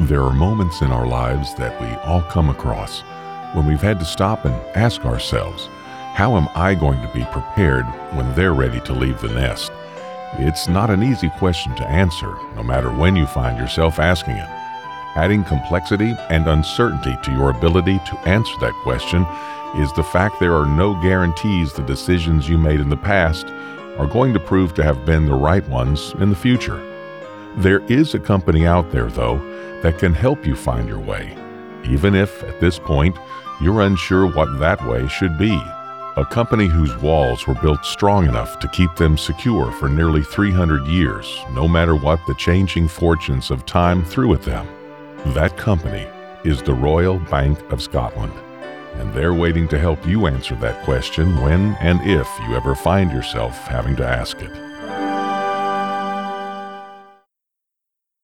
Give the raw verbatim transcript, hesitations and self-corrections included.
There are moments in our lives that we all come across when we've had to stop and ask ourselves, how am I going to be prepared when they're ready to leave the nest? It's not an easy question to answer, no matter when you find yourself asking it. Adding complexity and uncertainty to your ability to answer that question is the fact there are no guarantees the decisions you made in the past are going to prove to have been the right ones in the future. There is a company out there, though, that can help you find your way, even if, at this point, you're unsure what that way should be. A company whose walls were built strong enough to keep them secure for nearly three hundred years, no matter what the changing fortunes of time threw at them. That company is the Royal Bank of Scotland, and they're waiting to help you answer that question when and if you ever find yourself having to ask it.